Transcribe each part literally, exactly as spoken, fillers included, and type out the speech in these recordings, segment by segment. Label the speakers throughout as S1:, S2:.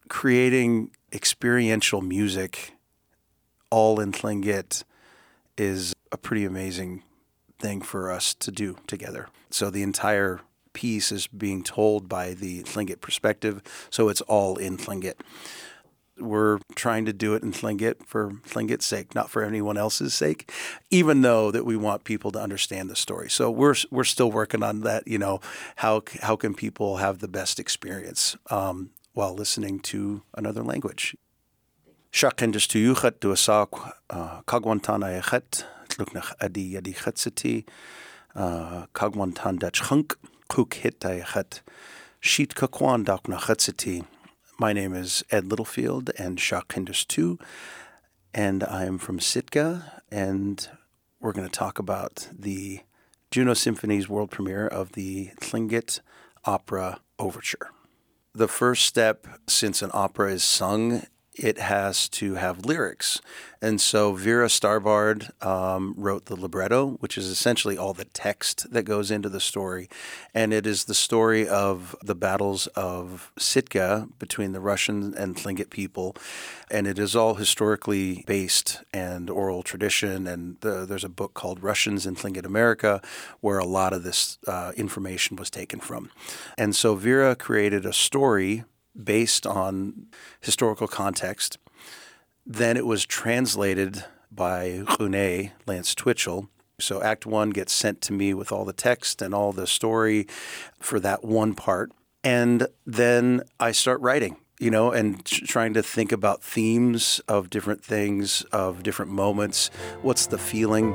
S1: creating experiential music all in Tlingit is a pretty amazing thing for us to do together. So the entire piece is being told by the Tlingit perspective, so it's all in Tlingit. We're trying to do it in Tlingit for Tlingit's sake, not for anyone else's sake, even though that we want people to understand the story. So we're we're still working on that. You know, how how can people have the best experience um, while listening to another language? Shakendus tu yuchat tu asak kagwantana yachat tluknach adi yadi chatsiti kagwantan dach hunk kuk hitta yachat sheet kakwan dakna chatsiti. My name is Ed Littlefield and Shakendus tu, and I'm from Sitka, and we're going to talk about the Juno Symphony's world premiere of the Tlingit Opera Overture. The first step, since an opera is sung, it has to have lyrics. And so Vera Starbard um, wrote the libretto, which is essentially all the text that goes into the story. And it is the story of the battles of Sitka between the Russian and Tlingit people. And it is all historically based and oral tradition. And the, there's a book called Russians in Tlingit America where a lot of this uh, information was taken from. And so Vera created a story based on historical context. Then it was translated by Rune Lance Twitchell. So Act One gets sent to me with all the text and all the story for that one part. And then I start writing, you know, and trying to think about themes of different things, of different moments. What's the feeling?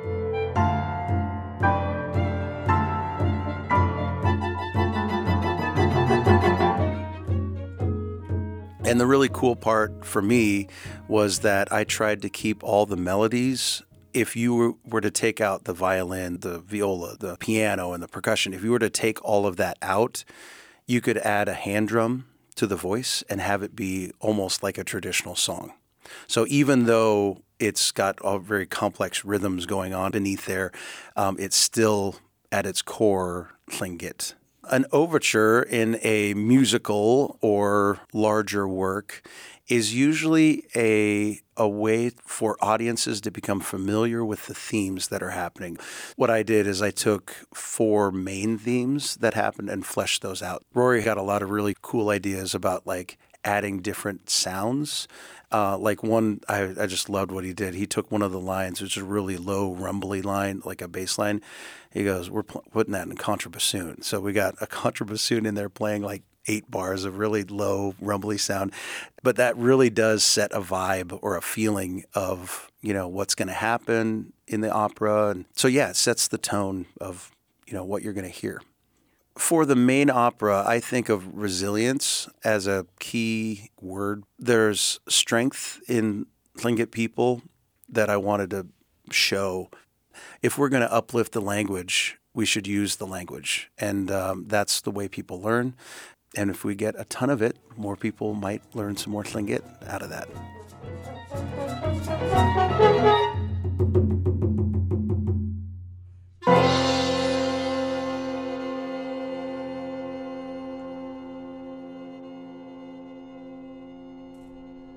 S1: And the really cool part for me was that I tried to keep all the melodies. If you were to take out the violin, the viola, the piano, and the percussion, if you were to take all of that out, you could add a hand drum to the voice and have it be almost like a traditional song. So even though it's got all very complex rhythms going on beneath there, um, it's still at its core Tlingit. An overture in a musical or larger work is usually a a way for audiences to become familiar with the themes that are happening. What I did is I took four main themes that happened and fleshed those out. Rory got a lot of really cool ideas about like adding different sounds. Uh, like one, I, I just loved what he did. He took one of the lines, which is a really low, rumbly line, like a bass line. He goes, we're pl- putting that in contrabassoon. So we got a contrabassoon in there playing like eight bars of really low, rumbly sound. But that really does set a vibe or a feeling of, you know, what's going to happen in the opera. And so, yeah, it sets the tone of, you know, what you're going to hear. For the main opera, I think of resilience as a key word. There's strength in Tlingit people that I wanted to show. If we're going to uplift the language, we should use the language. And um, that's the way people learn. And if we get a ton of it, more people might learn some more Tlingit out of that.